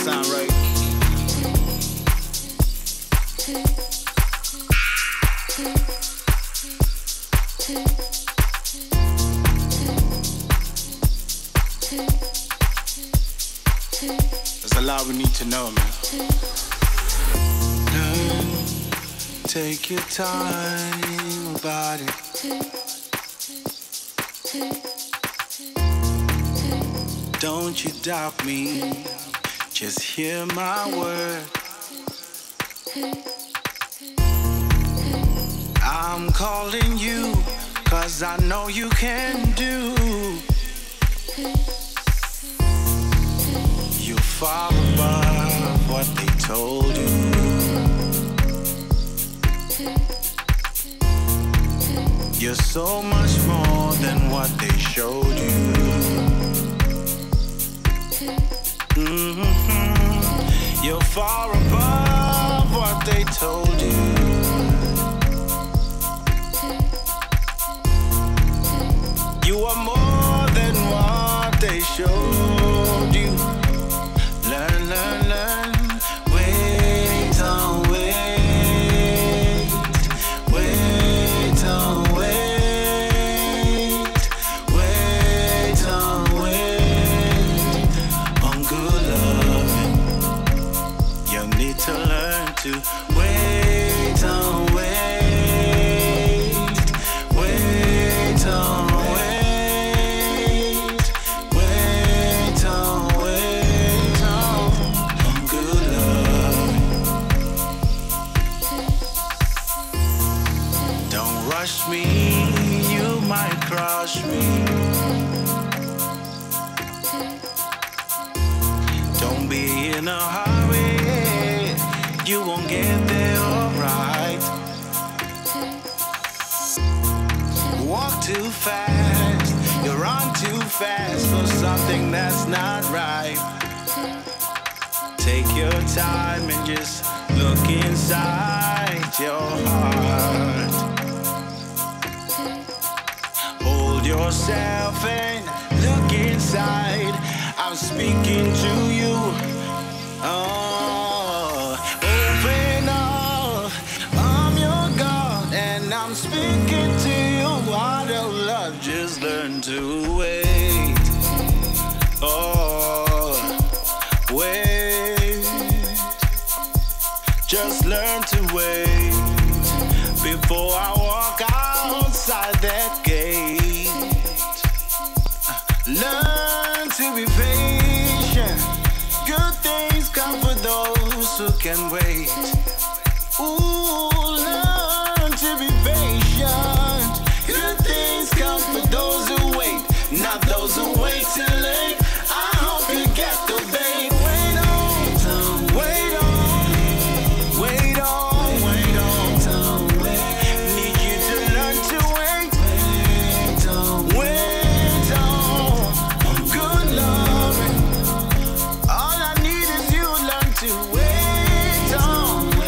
sound right. There's a lot we need to know, man. Take your time about it. Don't you doubt me, just hear my word. I'm calling you, 'cause I know you can do. You're far above what they told you. You're so much more than what they showed you. You're far above what they told you. You are more than what they showed you. Learn, learn, learn. Wait on, wait. Wait on, wait. Wait on, wait. On good loving. You need to learn to wait on, wait. Wait on. Me, you might crush me. Don't be in a hurry, you won't get there alright. Walk too fast, you run too fast for something that's not right. Take your time and just look inside your heart. Yourself and look inside. I'm speaking to you. Oh, open up. I'm your God and I'm speaking to you. Out of love, just learn to wait. Oh, wait. Just learn to wait before I walk outside that gate. Learn to be patient. Good things come for those who can wait. Ooh, learn to be patient. Good things come for those who wait, not those who wait too late. I hope you get the bait. Wait on, wait on, wait on, wait on. Need you to learn to wait. Wait on, wait. All I need is you learn to wait on.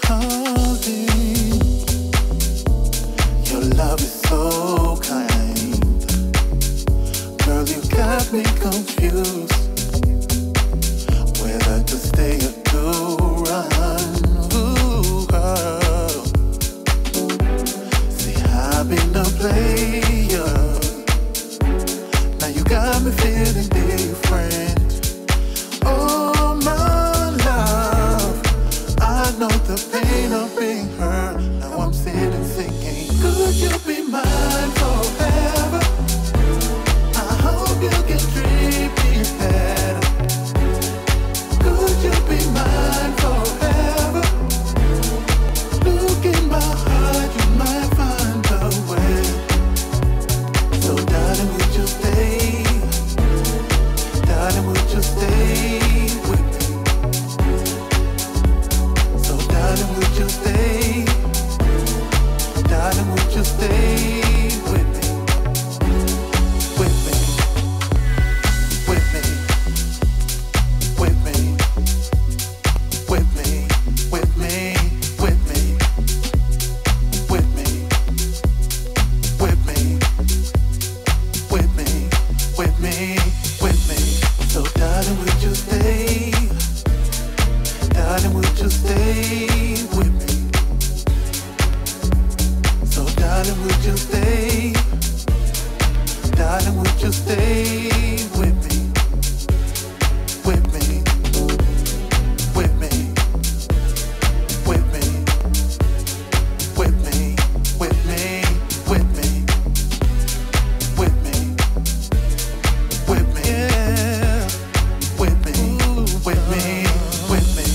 darling. Your love is so kind. Girl, you got me confused whether to stay or to run. Ooh, girl. See, I've been a player. Now you got me feeling different. Oh, my love, I know the pain of being hurt. Now I'm sitting singing, could you be mine forever? I hope you can treat me better. Could you be mine forever? Look in my heart, you might find a way. So darling, would you stay? Darling, would you stay with me? So darling, would you stay? Darling, would you stay with me? With me, with me, with me, with me, with me, with me, with me, with me, with me, with me, with me. So darling, would you stay? Darling, would you stay with me? So darling, would you stay? Darling, would you stay with me? With me, with me, with me, with me, with me, with me, with me, with me, yeah, with me, with me, with me.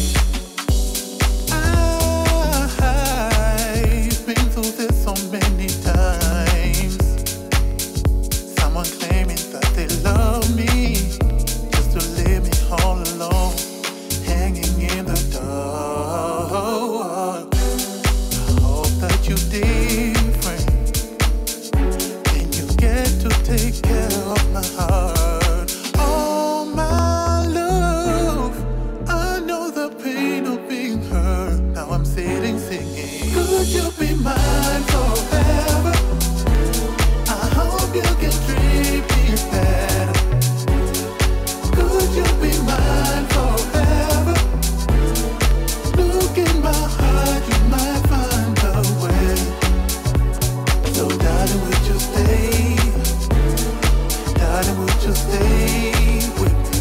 I've been through this so many times. Someone claiming that they love me just to leave me all alone, hanging in the dark. I hope that you're different. Then you get to take care of my heart. Oh, my love, I know the pain of being hurt. Now I'm sitting singing, could you be mine forever? I hope you can treat me better. Could you be mine forever? Look in my heart, you might find a way. So darling, would you stay? Darling, would you stay with me?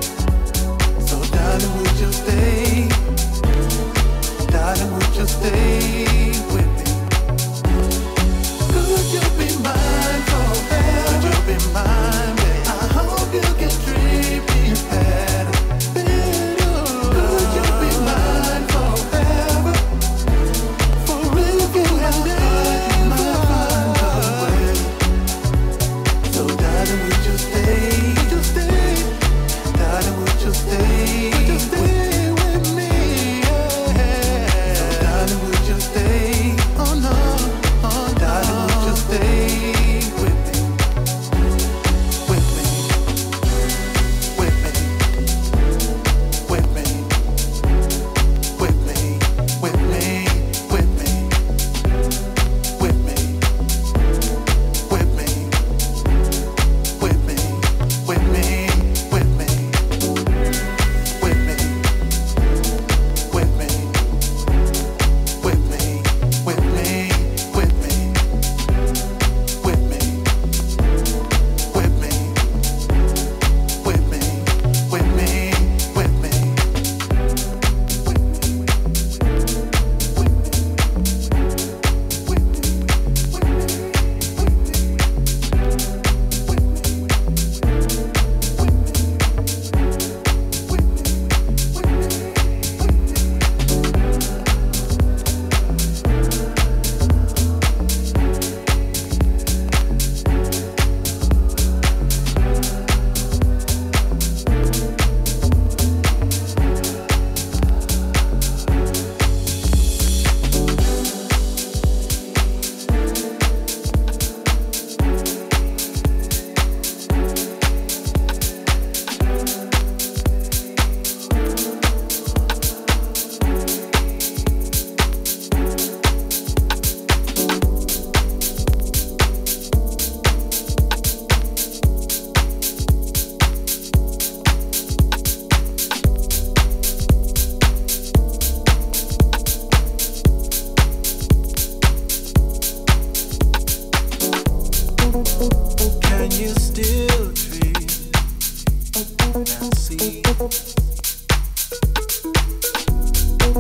So darling, would you stay? Darling, would you stay?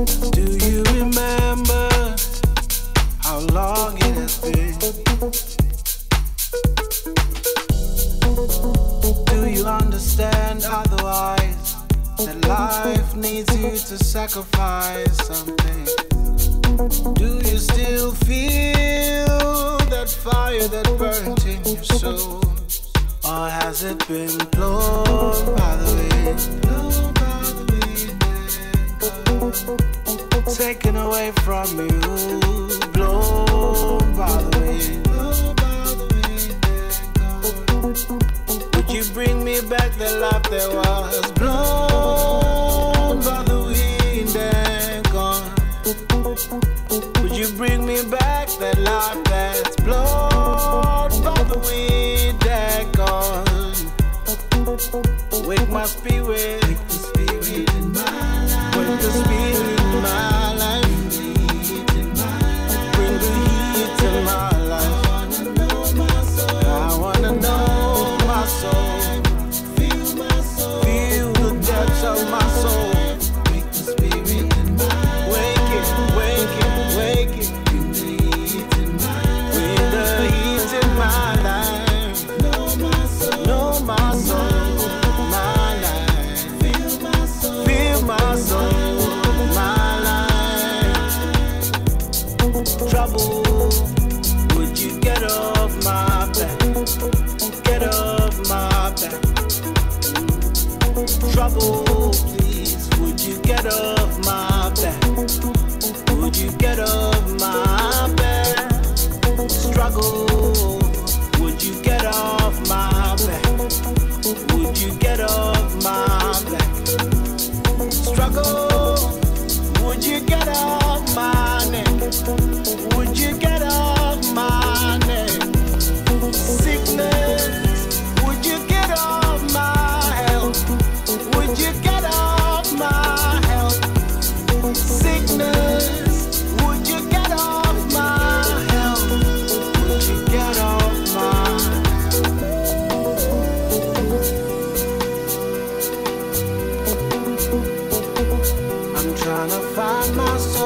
Do you remember how long it has been? Do you understand otherwise that life needs you to sacrifice something? Do you still feel that fire that burnt in your soul? Or has it been blown by the wind? Taken away from you, blown by the wind. Would you bring me back the life that was blown by the wind and gone? Would you bring me back that life that's blown by the wind and gone? Wake my spirit, wake the spirit in my life, wake the spirit in my life, bring the heat to my life. I wanna know my soul, feel my soul, feel the depths of my soul. Wake the spirit in my life, wake it, wake it, wake it, bring the heat in my life, bring the heat in my life. Know my soul, know my soul. Trouble, would you get off my back? Get off my back. Trouble, please, would you get off my back? Would you get off my back? Struggle, would you get off my back? Would you get off my back? Struggle, would you get off my neck? Would you get off my neck? Sickness, would you get off my health? Would you get off my health? Sickness, would you get off my health? Would you get off my health? I'm trying to find my soul.